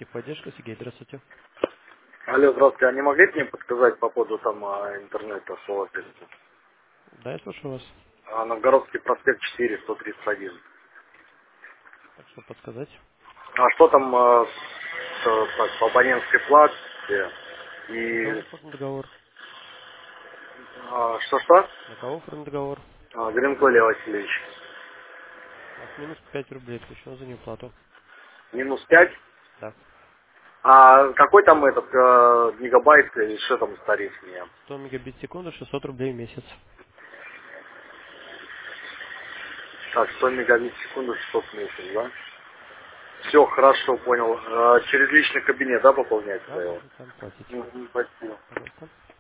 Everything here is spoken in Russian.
Техподдержка, Сергей, здравствуйте. Алло, здравствуйте. А не могли бы мне подсказать по поводу там интернета, что у вас есть? Да, я слушаю вас. Новгородский проспект 4, 131. Так что подсказать? А что там так, по абонентской плате На кого и оформлен договор? что-что? На кого оформлен договор? Гринко Лев Васильевич. У вас минус 5 рублей, включено за неуплату. Минус 5. Да. А какой там этот гигабайт и что там тариф мне? 100 мегабит в секунду, 600 рублей в месяц. Так, 100 мегабит в секунду, 600 в месяц, да? Все, хорошо, понял. Через личный кабинет, да, пополнять Да, его? можно там платить. Спасибо. Пожалуйста.